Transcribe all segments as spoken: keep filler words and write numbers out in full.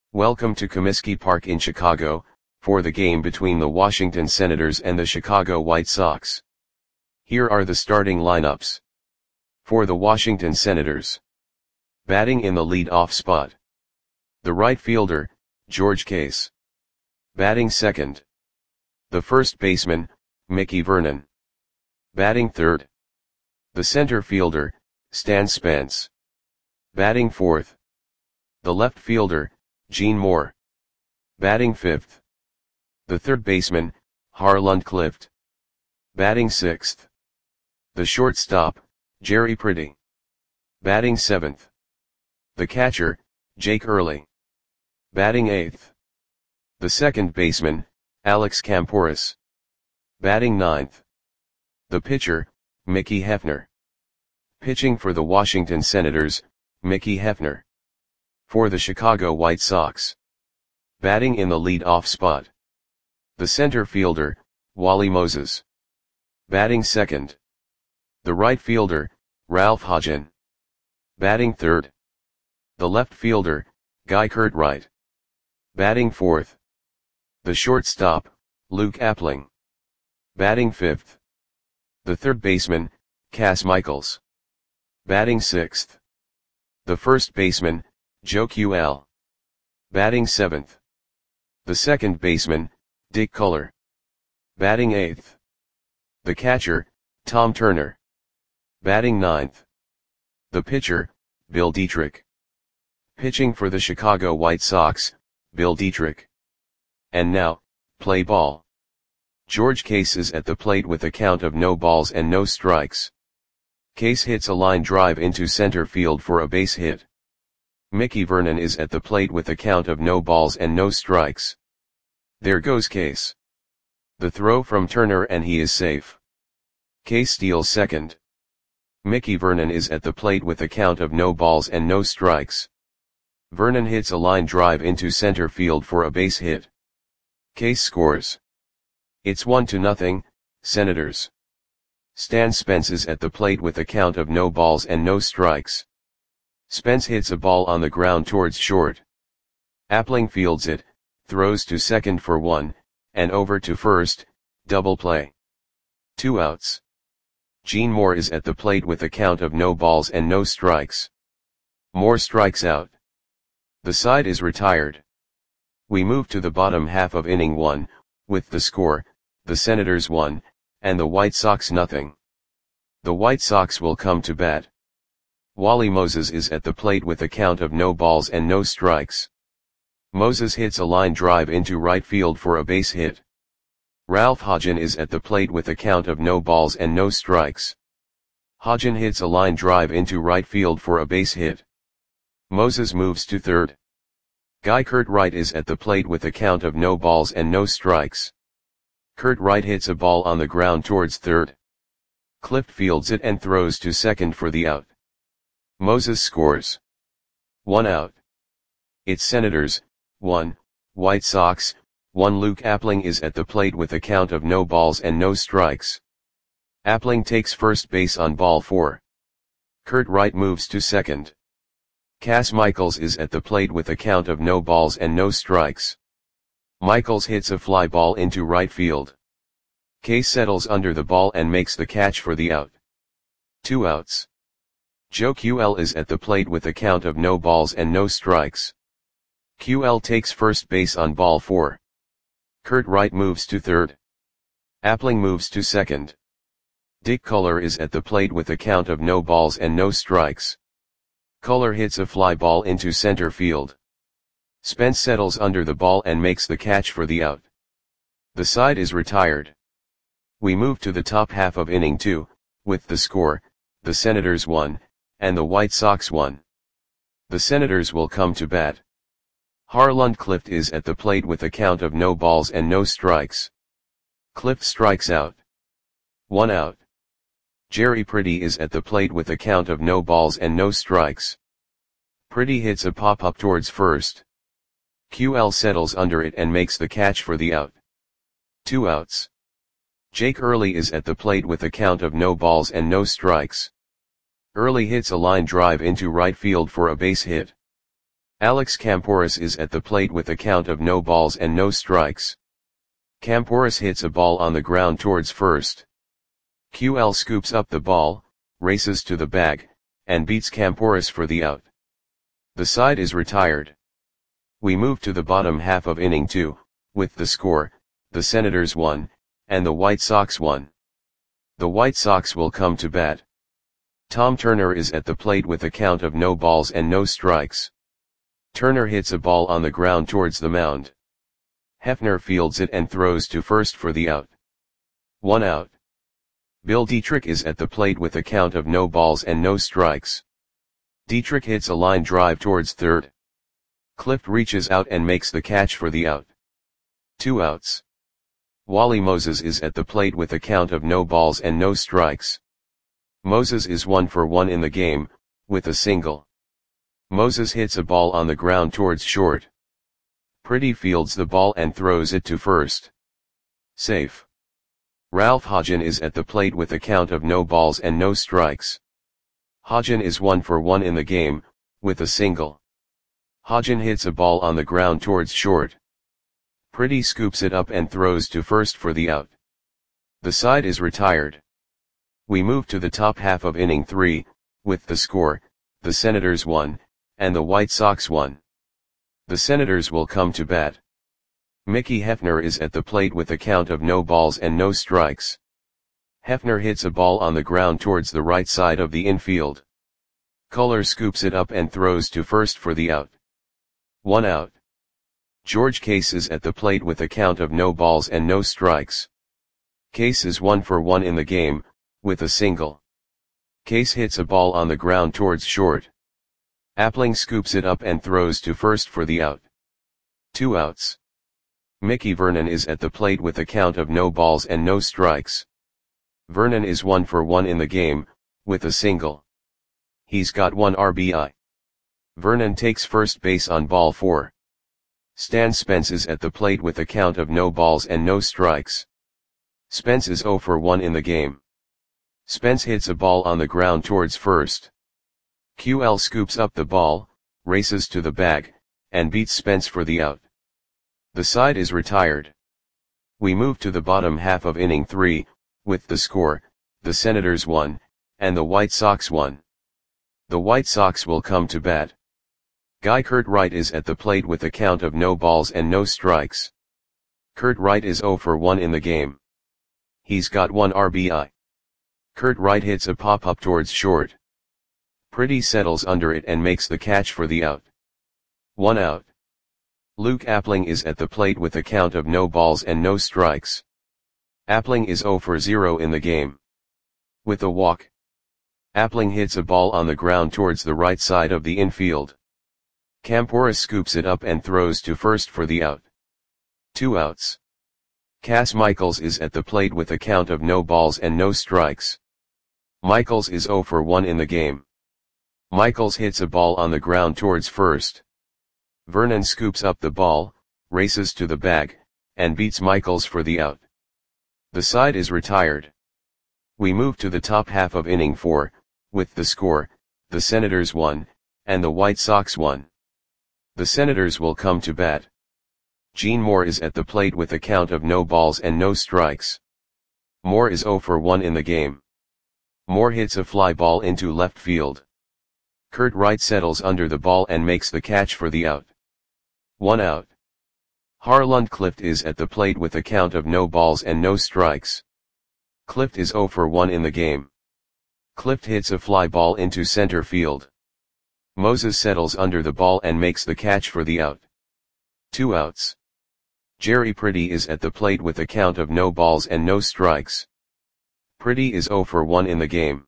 Welcome to Comiskey Park in Chicago, for the game between the Washington Senators and the Chicago White Sox. Here are the starting lineups. For the Washington Senators. Batting in the lead-off spot. The right fielder, George Case. Batting second. The first baseman, Mickey Vernon. Batting third. The center fielder, Stan Spence. Batting fourth. The left fielder, Gene Moore. Batting fifth. The third baseman, Harland Clift. Batting sixth. The shortstop, Jerry Pretty. Batting seventh. The catcher, Jake Early. Batting eighth. The second baseman, Alex Kamporis. Batting ninth. The pitcher, Mickey Hefner. Pitching for the Washington Senators, Mickey Hefner. For the Chicago White Sox. Batting in the lead-off spot. The center fielder, Wally Moses. Batting second. The right fielder, Ralph Hodgen. Batting third. The left fielder, Guy Curtright. Batting fourth. The shortstop, Luke Appling. Batting fifth. The third baseman, Cass Michaels. Batting sixth. The first baseman, Joe Q L. Batting seventh. The second baseman, Dick Culler. Batting eighth. The catcher, Tom Turner. Batting ninth. The pitcher, Bill Dietrich. Pitching for the Chicago White Sox, Bill Dietrich. And now, play ball. George Case is at the plate with a count of no balls and no strikes. Case hits a line drive into center field for a base hit. Mickey Vernon is at the plate with a count of no balls and no strikes. There goes Case. The throw from Turner and he is safe. Case steals second. Mickey Vernon is at the plate with a count of no balls and no strikes. Vernon hits a line drive into center field for a base hit. Case scores. It's one to nothing, Senators. Stan Spence is at the plate with a count of no balls and no strikes. Spence hits a ball on the ground towards short. Appling fields it, throws to second for one, and over to first, double play. Two outs. Gene Moore is at the plate with a count of no balls and no strikes. Moore strikes out. The side is retired. We move to the bottom half of inning one, with the score, the Senators one, and the White Sox nothing. The White Sox will come to bat. Wally Moses is at the plate with a count of no balls and no strikes. Moses hits a line drive into right field for a base hit. Ralph Hodgen is at the plate with a count of no balls and no strikes. Hodgen hits a line drive into right field for a base hit. Moses moves to third. Guy Curtright is at the plate with a count of no balls and no strikes. Curtright hits a ball on the ground towards third. Clift fields it and throws to second for the out. Moses scores. One out. It's Senators, one, White Sox, one. Luke Appling is at the plate with a count of no balls and no strikes. Appling takes first base on ball four. Curtright moves to second. Cass Michaels is at the plate with a count of no balls and no strikes. Michaels hits a fly ball into right field. Case settles under the ball and makes the catch for the out. Two outs. Joe Q L is at the plate with a count of no balls and no strikes. Q L takes first base on ball four. Curtright moves to third. Appling moves to second. Dick Culler is at the plate with a count of no balls and no strikes. Culler hits a fly ball into center field. Spence settles under the ball and makes the catch for the out. The side is retired. We move to the top half of inning two, with the score, the Senators one, and the White Sox one. The Senators will come to bat. Harland Clift is at the plate with a count of no balls and no strikes. Clift strikes out. One out. Jerry Pretty is at the plate with a count of no balls and no strikes. Pretty hits a pop-up towards first. Q L settles under it and makes the catch for the out. Two outs. Jake Early is at the plate with a count of no balls and no strikes. Early hits a line drive into right field for a base hit. Alex Campouris is at the plate with a count of no balls and no strikes. Campouris hits a ball on the ground towards first. Q L scoops up the ball, races to the bag, and beats Campouris for the out. The side is retired. We move to the bottom half of inning two, with the score, the Senators won, and the White Sox won. The White Sox will come to bat. Tom Turner is at the plate with a count of no balls and no strikes. Turner hits a ball on the ground towards the mound. Hefner fields it and throws to first for the out. One out. Bill Dietrich is at the plate with a count of no balls and no strikes. Dietrich hits a line drive towards third. Clift reaches out and makes the catch for the out. Two outs. Wally Moses is at the plate with a count of no balls and no strikes. Moses is one for one in the game, with a single. Moses hits a ball on the ground towards short. Pretty fields the ball and throws it to first. Safe. Ralph Hodgen is at the plate with a count of no balls and no strikes. Hodgen is one for one in the game, with a single. Hodgen hits a ball on the ground towards short. Pretty scoops it up and throws to first for the out. The side is retired. We move to the top half of inning three, with the score, the Senators won, and the White Sox won. The Senators will come to bat. Mickey Hefner is at the plate with a count of no balls and no strikes. Hefner hits a ball on the ground towards the right side of the infield. Culler scoops it up and throws to first for the out. One out. George Case is at the plate with a count of no balls and no strikes. Case is one for one in the game, with a single. Case hits a ball on the ground towards short. Appling scoops it up and throws to first for the out. Two outs. Mickey Vernon is at the plate with a count of no balls and no strikes. Vernon is one for one in the game, with a single. He's got one R B I. Vernon takes first base on ball four. Stan Spence is at the plate with a count of no balls and no strikes. Spence is zero for one in the game. Spence hits a ball on the ground towards first. Q L scoops up the ball, races to the bag, and beats Spence for the out. The side is retired. We move to the bottom half of inning three, with the score, the Senators won, and the White Sox won. The White Sox will come to bat. Guy Kurt Wright is at the plate with a count of no balls and no strikes. Kurt Wright is zero for one in the game. He's got one R B I. Kurt Wright hits a pop-up towards short. Pretty settles under it and makes the catch for the out. One out. Luke Appling is at the plate with a count of no balls and no strikes. Appling is zero for zero in the game. With a walk. Appling hits a ball on the ground towards the right side of the infield. Campouris scoops it up and throws to first for the out. Two outs. Cass Michaels is at the plate with a count of no balls and no strikes. Michaels is zero for one in the game. Michaels hits a ball on the ground towards first. Vernon scoops up the ball, races to the bag, and beats Michaels for the out. The side is retired. We move to the top half of inning four, with the score, the Senators won, and the White Sox won. The Senators will come to bat. Gene Moore is at the plate with a count of no balls and no strikes. Moore is zero for one in the game. Moore hits a fly ball into left field. Kurt Wright settles under the ball and makes the catch for the out. One out. Harland Clift is at the plate with a count of no balls and no strikes. Clift is zero for one in the game. Clift hits a fly ball into center field. Moses settles under the ball and makes the catch for the out. Two outs. Jerry Pretty is at the plate with a count of no balls and no strikes. Pretty is zero for one in the game.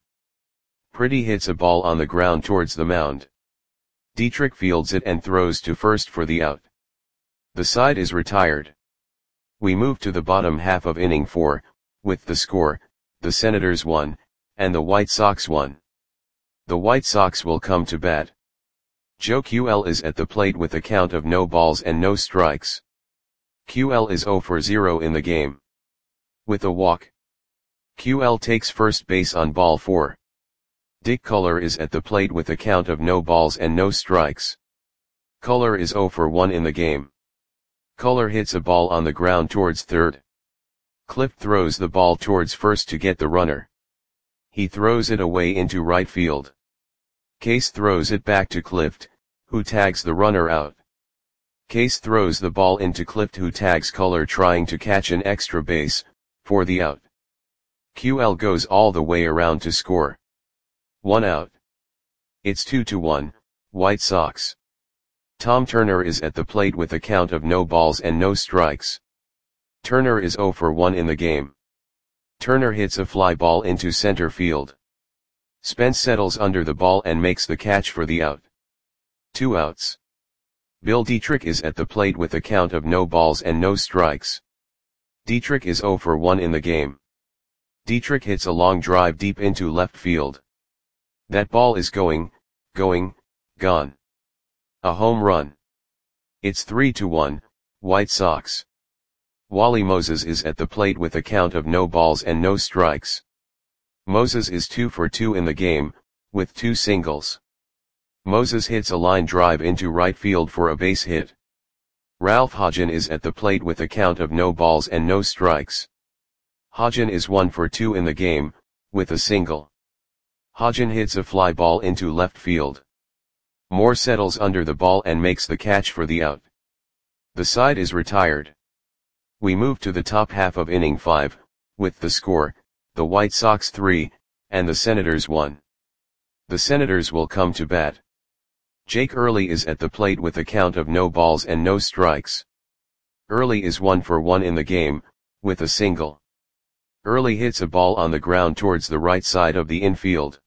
Pretty hits a ball on the ground towards the mound. Dietrich fields it and throws to first for the out. The side is retired. We move to the bottom half of inning four, with the score, the Senators won, and the White Sox won. The White Sox will come to bat. Joe Q L is at the plate with a count of no balls and no strikes. Q L is zero for zero in the game. With a walk. Q L takes first base on ball four. Dick Culler is at the plate with a count of no balls and no strikes. Color is zero for one in the game. Color hits a ball on the ground towards third. Clift throws the ball towards first to get the runner. He throws it away into right field. Case throws it back to Clift, who tags the runner out. Case throws the ball into Clift, who tags Color, trying to catch an extra base, for the out. Q L goes all the way around to score. One out. It's two to one, White Sox. Tom Turner is at the plate with a count of no balls and no strikes. Turner is zero for one in the game. Turner hits a fly ball into center field. Spence settles under the ball and makes the catch for the out. Two outs. Bill Dietrich is at the plate with a count of no balls and no strikes. Dietrich is zero for one in the game. Dietrich hits a long drive deep into left field. That ball is going, going, gone. A home run. It's three to one, White Sox. Wally Moses is at the plate with a count of no balls and no strikes. Moses is two for two in the game, with two singles. Moses hits a line drive into right field for a base hit. Ralph Hodgen is at the plate with a count of no balls and no strikes. Hodgen is one for two in the game, with a single. Hodgen hits a fly ball into left field. Moore settles under the ball and makes the catch for the out. The side is retired. We move to the top half of inning five, with the score, the White Sox three, and the Senators one. The Senators will come to bat. Jake Early is at the plate with a count of no balls and no strikes. Early is one for one in the game, with a single. Early hits a ball on the ground towards the right side of the infield.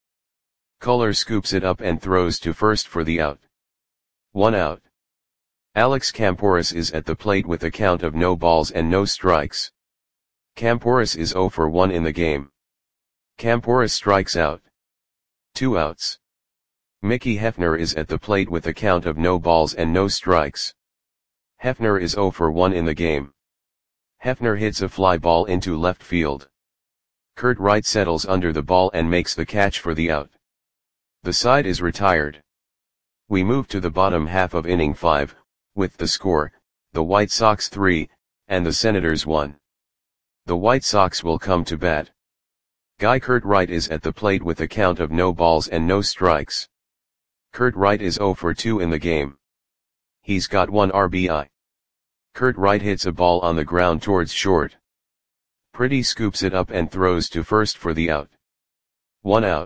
Color scoops it up and throws to first for the out. One out. Alex Camporis is at the plate with a count of no balls and no strikes. Camporis is zero for one in the game. Camporis strikes out. Two outs. Mickey Hefner is at the plate with a count of no balls and no strikes. Hefner is zero for one in the game. Hefner hits a fly ball into left field. Kurt Wright settles under the ball and makes the catch for the out. The side is retired. We move to the bottom half of inning five, with the score, the White Sox three, and the Senators one. The White Sox will come to bat. Guy Kurt Wright is at the plate with a count of no balls and no strikes. Kurt Wright is zero for two in the game. He's got one R B I. Kurt Wright hits a ball on the ground towards short. Pretty scoops it up and throws to first for the out. One out.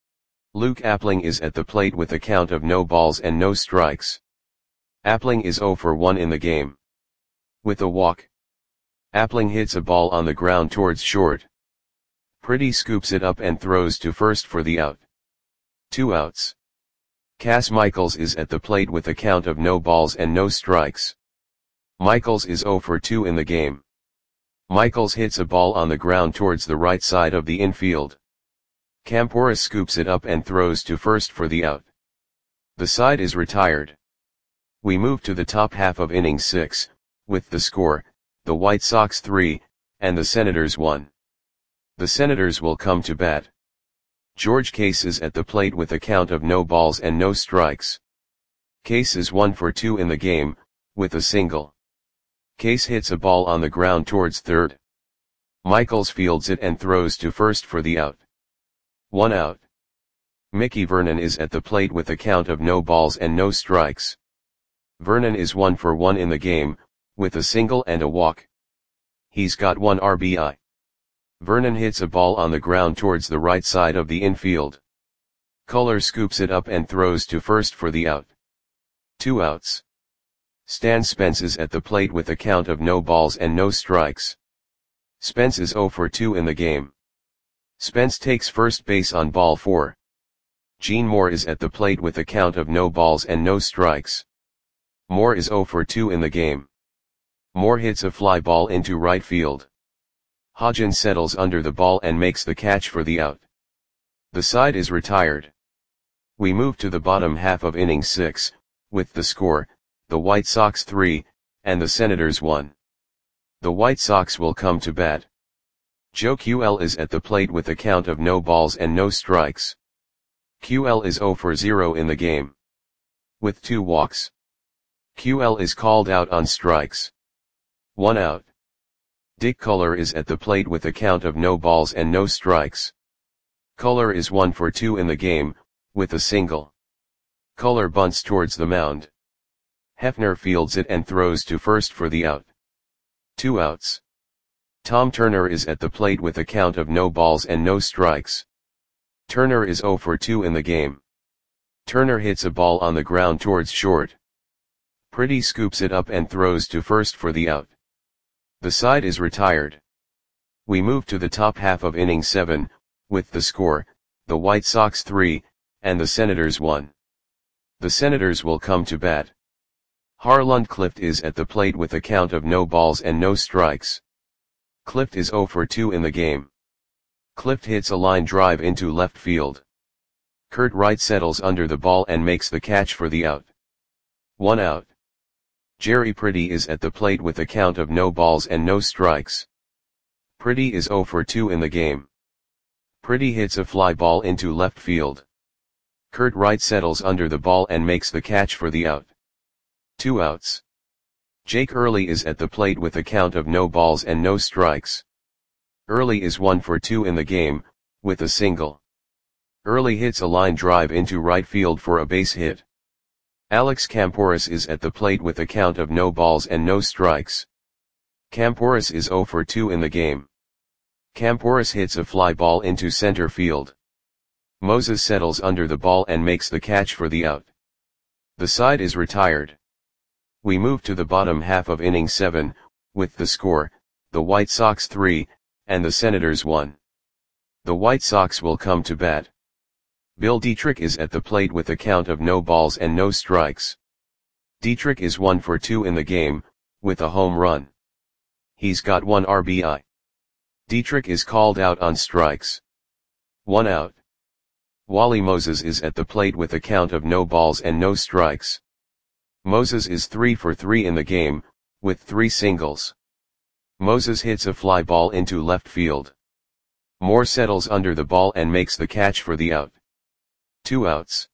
Luke Appling is at the plate with a count of no balls and no strikes. Appling is zero for one in the game. With a walk. Appling hits a ball on the ground towards short. Pretty scoops it up and throws to first for the out. Two outs. Cass Michaels is at the plate with a count of no balls and no strikes. Michaels is zero for two in the game. Michaels hits a ball on the ground towards the right side of the infield. Camporis scoops it up and throws to first for the out. The side is retired. We move to the top half of inning six, with the score, the White Sox three, and the Senators one. The Senators will come to bat. George Case is at the plate with a count of no balls and no strikes. Case is one for two in the game, with a single. Case hits a ball on the ground towards third. Michaels fields it and throws to first for the out. One out. Mickey Vernon is at the plate with a count of no balls and no strikes. Vernon is one for one in the game, with a single and a walk. He's got one R B I. Vernon hits a ball on the ground towards the right side of the infield. Color scoops it up and throws to first for the out. Two outs. Stan Spence is at the plate with a count of no balls and no strikes. Spence is zero for two in the game. Spence takes first base on ball four. Gene Moore is at the plate with a count of no balls and no strikes. Moore is zero for two in the game. Moore hits a fly ball into right field. Hodgen settles under the ball and makes the catch for the out. The side is retired. We move to the bottom half of inning six, with the score, the White Sox three, and the Senators one. The White Sox will come to bat. Joe Q L is at the plate with a count of no balls and no strikes. Q L is zero for zero in the game. With two walks. Q L is called out on strikes. One out. Dick Culler is at the plate with a count of no balls and no strikes. Culler is one for two in the game, with a single. Culler bunts towards the mound. Hefner fields it and throws to first for the out. Two outs. Tom Turner is at the plate with a count of no balls and no strikes. Turner is zero for two in the game. Turner hits a ball on the ground towards short. Pretty scoops it up and throws to first for the out. The side is retired. We move to the top half of inning seven, with the score, the White Sox three, and the Senators one. The Senators will come to bat. Harland Clift is at the plate with a count of no balls and no strikes. Clift is zero for two in the game. Clift hits a line drive into left field. Kurt Wright settles under the ball and makes the catch for the out. One out. Jerry Pretty is at the plate with a count of no balls and no strikes. Pretty is zero for two in the game. Pretty hits a fly ball into left field. Kurt Wright settles under the ball and makes the catch for the out. Two outs. Jake Early is at the plate with a count of no balls and no strikes. Early is one for two in the game, with a single. Early hits a line drive into right field for a base hit. Alex Camporis is at the plate with a count of no balls and no strikes. Camporis is zero for two in the game. Camporis hits a fly ball into center field. Moses settles under the ball and makes the catch for the out. The side is retired. We move to the bottom half of inning seven, with the score, the White Sox three, and the Senators one. The White Sox will come to bat. Bill Dietrich is at the plate with a count of no balls and no strikes. Dietrich is one for two in the game, with a home run. He's got one R B I. Dietrich is called out on strikes. One out. Wally Moses is at the plate with a count of no balls and no strikes. Moses is three for three in the game, with three singles. Moses hits a fly ball into left field. Moore settles under the ball and makes the catch for the out. Two outs.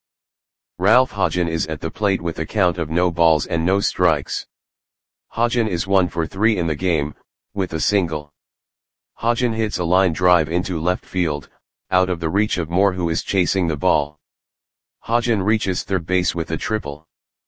Ralph Hodgen is at the plate with a count of no balls and no strikes. Hodgen is one for three in the game, with a single. Hodgen hits a line drive into left field, out of the reach of Moore, who is chasing the ball. Hodgen reaches third base with a triple.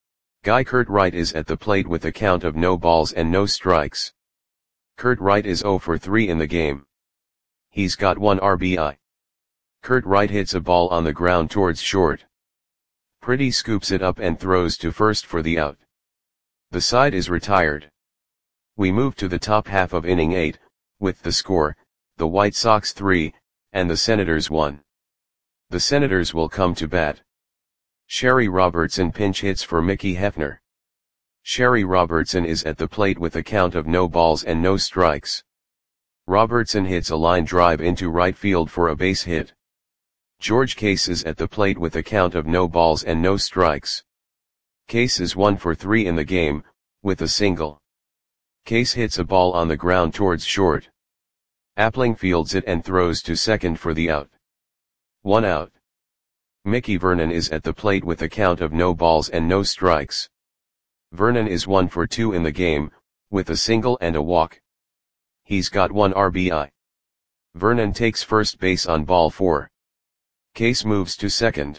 Guy Kurt Wright is at the plate with a count of no balls and no strikes. Kurt Wright is zero for three in the game. He's got one R B I. Kurt Wright hits a ball on the ground towards short. Pretty scoops it up and throws to first for the out. The side is retired. We move to the top half of inning eight, with the score, the White Sox three, and the Senators one. The Senators will come to bat. Sherry Robertson pinch hits for Mickey Hefner. Sherry Robertson is at the plate with a count of no balls and no strikes. Robertson hits a line drive into right field for a base hit. George Case is at the plate with a count of no balls and no strikes. Case is one for three in the game, with a single. Case hits a ball on the ground towards short. Appling fields it and throws to second for the out. One out. Mickey Vernon is at the plate with a count of no balls and no strikes. Vernon is one for two in the game, with a single and a walk. He's got one R B I. Vernon takes first base on ball four. Case moves to second.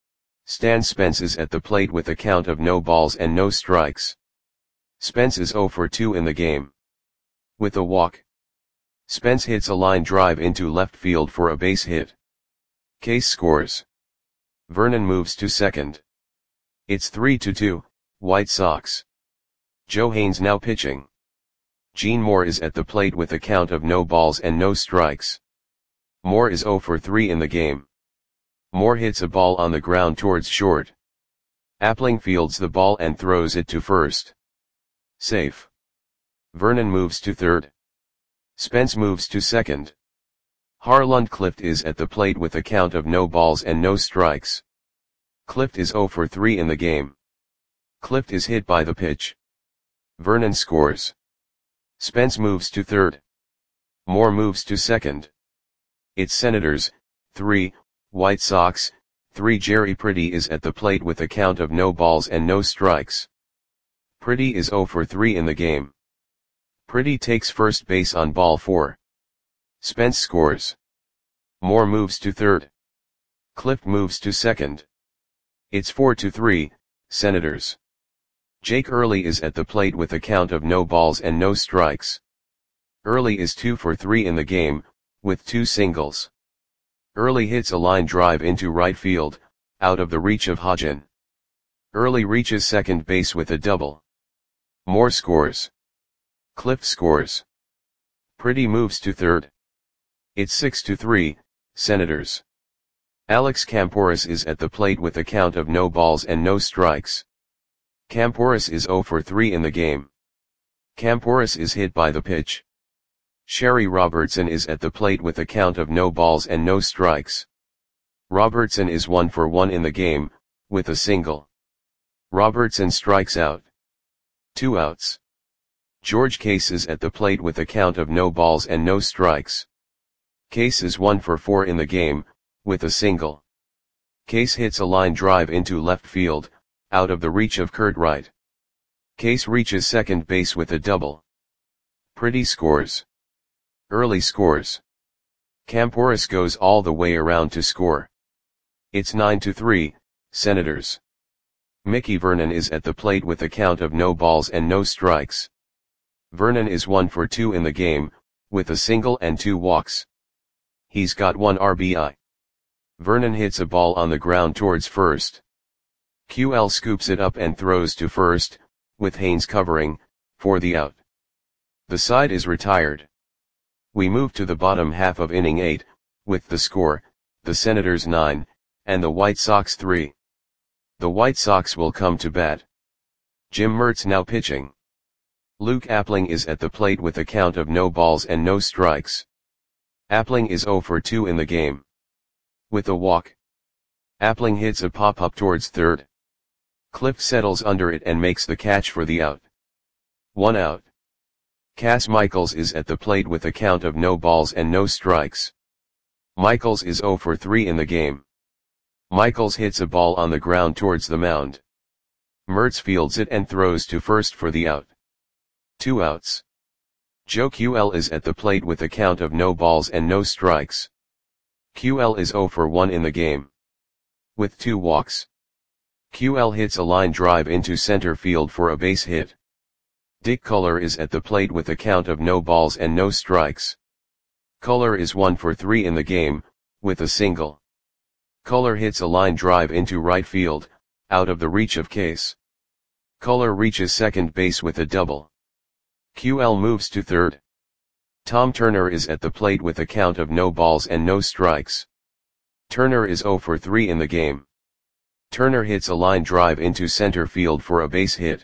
Stan Spence is at the plate with a count of no balls and no strikes. Spence is zero for two in the game. With a walk. Spence hits a line drive into left field for a base hit. Case scores. Vernon moves to second. It's three to two, White Sox. Joe Haynes now pitching. Gene Moore is at the plate with a count of no balls and no strikes. Moore is zero for three in the game. Moore hits a ball on the ground towards short. Appling fields the ball and throws it to first. Safe. Vernon moves to third. Spence moves to second. Harland Clift is at the plate with a count of no balls and no strikes. Clift is zero for three in the game. Clift is hit by the pitch. Vernon scores. Spence moves to third. Moore moves to second. It's Senators, three, White Sox, three. Jerry Pretty is at the plate with a count of no balls and no strikes. Pretty is zero for three in the game. Pretty takes first base on ball four. Spence scores. Moore moves to third. Clift moves to second. It's four to three, Senators. Jake Early is at the plate with a count of no balls and no strikes. Early is two for three in the game, with two singles. Early hits a line drive into right field, out of the reach of Hodgen. Early reaches second base with a double. Moore scores. Clift scores. Pretty moves to third. It's six to three, Senators. Alex Camporis is at the plate with a count of no balls and no strikes. Camporis is zero for three in the game. Camporis is hit by the pitch. Sherry Robertson is at the plate with a count of no balls and no strikes. Robertson is one for one in the game, with a single. Robertson strikes out. Two outs. George Case is at the plate with a count of no balls and no strikes. Case is one for four in the game, with a single. Case hits a line drive into left field, out of the reach of Kurt Wright. Case reaches second base with a double. Pretty scores. Early scores. Camporis goes all the way around to score. It's nine to three, Senators. Mickey Vernon is at the plate with a count of no balls and no strikes. Vernon is one for two in the game, with a single and two walks. He's got one R B I. Vernon hits a ball on the ground towards first. Q L scoops it up and throws to first, with Haynes covering, for the out. The side is retired. We move to the bottom half of inning eight, with the score, the Senators nine, and the White Sox three. The White Sox will come to bat. Jim Mertz now pitching. Luke Appling is at the plate with a count of no balls and no strikes. Appling is zero for two in the game. With a walk. Appling hits a pop-up towards third. Clift settles under it and makes the catch for the out. One out. Cass Michaels is at the plate with a count of no balls and no strikes. Michaels is zero for three in the game. Michaels hits a ball on the ground towards the mound. Mertz fields it and throws to first for the out. Two outs. Joe Q L is at the plate with a count of no balls and no strikes. Q L is zero for one in the game. With two walks. Q L hits a line drive into center field for a base hit. Dick Culler is at the plate with a count of no balls and no strikes. Culler is one for three in the game, with a single. Culler hits a line drive into right field, out of the reach of Case. Culler reaches second base with a double. Q L moves to third. Tom Turner is at the plate with a count of no balls and no strikes. Turner is zero for three in the game. Turner hits a line drive into center field for a base hit.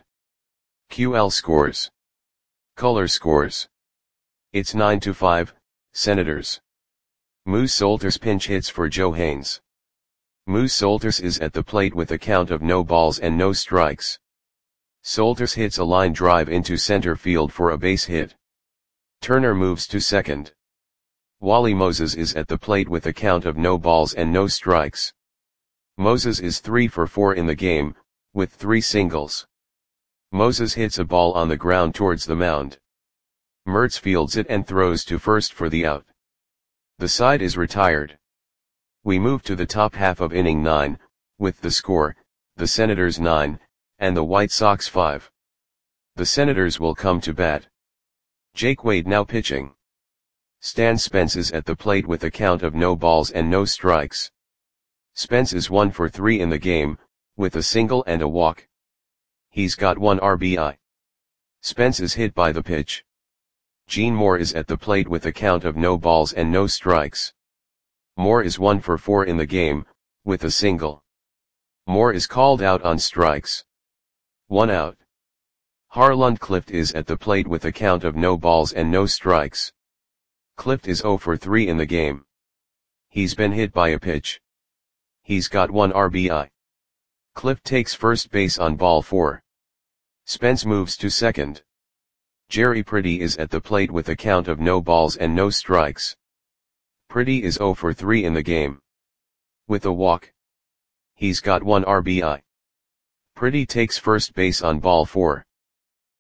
Q L scores. Culler scores. It's nine to five, Senators. Moose Solters pinch hits for Joe Haynes. Moose Solters is at the plate with a count of no balls and no strikes. Solters hits a line drive into center field for a base hit. Turner moves to second. Wally Moses is at the plate with a count of no balls and no strikes. Moses is three for four in the game, with three singles. Moses hits a ball on the ground towards the mound. Mertz fields it and throws to first for the out. The side is retired. We move to the top half of inning nine, with the score, the Senators nine, and the White Sox five. The Senators will come to bat. Jake Wade now pitching. Stan Spence is at the plate with a count of no balls and no strikes. Spence is one for three in the game, with a single and a walk. He's got one R B I. Spence is hit by the pitch. Gene Moore is at the plate with a count of no balls and no strikes. Moore is one for four in the game, with a single. Moore is called out on strikes. One out. Harland Clift is at the plate with a count of no balls and no strikes. Clift is zero for three in the game. He's been hit by a pitch. He's got one R B I. Clift takes first base on ball four. Spence moves to second. Jerry Pretty is at the plate with a count of no balls and no strikes. Pretty is zero for three in the game. With a walk. He's got one R B I. Pretty takes first base on ball four.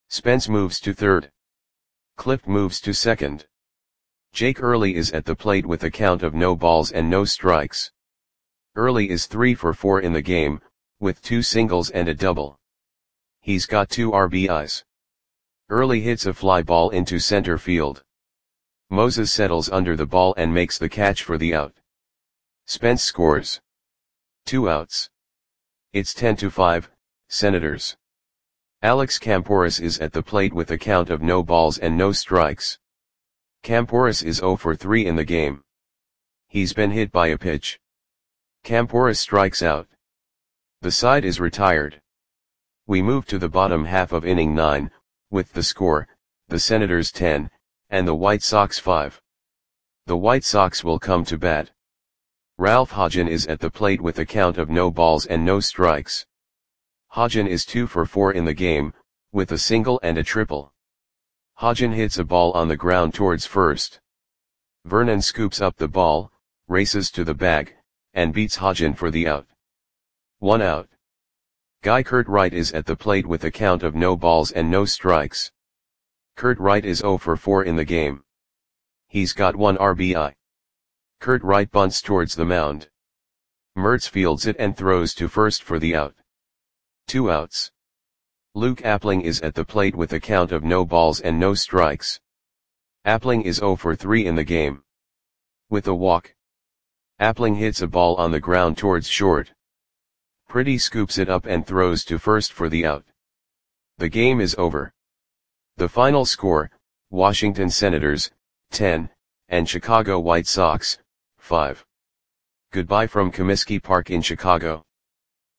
Spence moves to third. Clift moves to second. Jake Early is at the plate with a count of no balls and no strikes. Early is three for four in the game, with two singles and a double. He's got two R B Is. Early hits a fly ball into center field. Moses settles under the ball and makes the catch for the out. Spence scores. Two outs. It's ten to five, Senators. Alex Kamporis is at the plate with a count of no balls and no strikes. Kamporis is zero for three in the game. He's been hit by a pitch. Kamporis strikes out. The side is retired. We move to the bottom half of inning nine, with the score, the Senators ten, and the White Sox five. The White Sox will come to bat. Ralph Hodgen is at the plate with a count of no balls and no strikes. Hodgen is two for four in the game, with a single and a triple. Hodgen hits a ball on the ground towards first. Vernon scoops up the ball, races to the bag, and beats Hodgen for the out. One out. Guy Kurt Wright is at the plate with a count of no balls and no strikes. Kurt Wright is zero for four in the game. He's got one R B I. Kurt Wright bunts towards the mound. Mertz fields it and throws to first for the out. Two outs. Luke Appling is at the plate with a count of no balls and no strikes. Appling is zero for three in the game. With a walk. Appling hits a ball on the ground towards short. Pretty scoops it up and throws to first for the out. The game is over. The final score, Washington Senators, ten, and Chicago White Sox, five. Goodbye from Comiskey Park in Chicago.